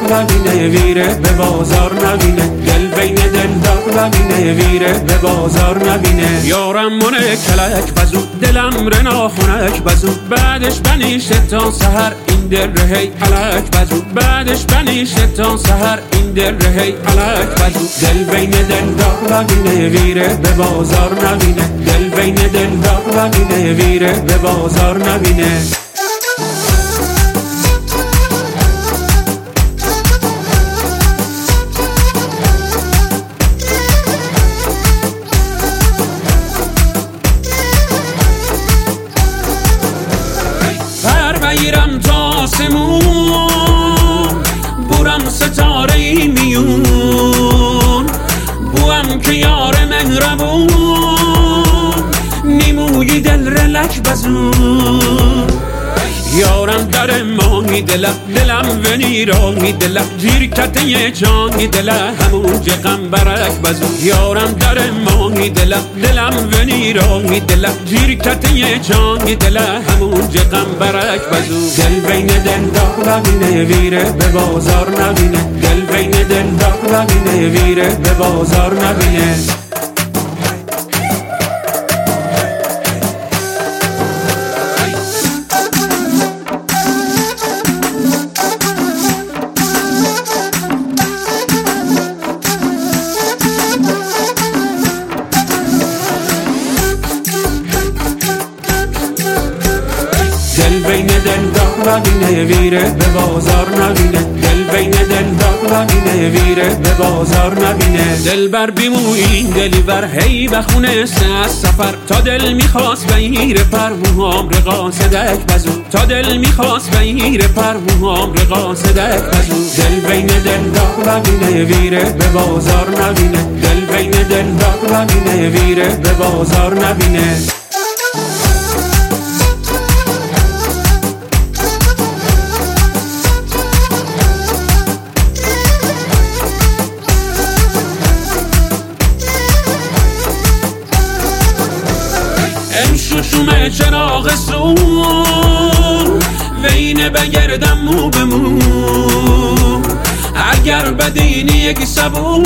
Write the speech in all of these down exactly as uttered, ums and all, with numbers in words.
داغ نبینه ویره به بازار نبینه دل بین دل داغ نبینه ویره به بازار نبینه یارم مونه کلک بزو دلم رنا خونک بزو بعدش بنیشه تا سحر این دل رهی علک بزو بعدش بنیشه تا سحر این دل رهی علک بزو دل بین دل داغ نبینه ویره به بازار نبینه دل بین دل داغ نبینه ویره به بازار نبینه بگیرم تا آسمون بورم ستاره ای میون بوام که یار مهربون نیموی دل رلک بزون یارم در ماهی دلم دلم و نیرانی دلم جیر کته جانی دلم همون جقم برک بزو یارم در ماهی دلم دلم و نیرانی دلم جیر کته جانی دلم همون جقم برک بزو دل بین دل داغ نبینه ویره به بازار نبینه دل بین دل داغ نبینه ویره به بازار نبینه دل بین دل داغ نبینه ویره به بازار نبینه دل بین دل داغ نبینه ویره به بازار نبینه دل بر بیموی این دلی بر هی بخونه سه از سفر تا دل میخواست بهیر پر موهام رقاصدک بزو تا دل میخواست بهیر پر موهام رقاصدک بزو دل بین دل داغ نبینه ویره به بازار نبینه دل بین دل داغ نبینه ویره به بازار نبینه شوشوم چراغ سون وینه بگردم مو به مو اگر بدینی یک سبون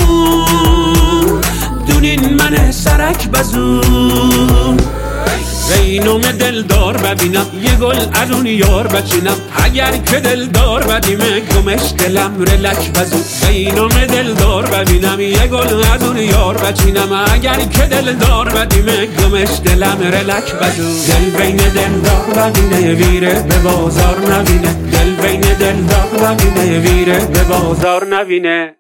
دونین من سرک بزون وینوم دلدار ببینم یه گل ارون یار بچینم اگر که دلدار بدیمه گمش دلم رلک بزو وینوم دلدار ببینم یه گل ارون یار بچینم اگر که دلدار بدیمه گمش دلم رلک بزو دل بین دل داغ نبینه ویره به بازار نبینه دل بین دل داغ نبینه ویره به بازار نبینه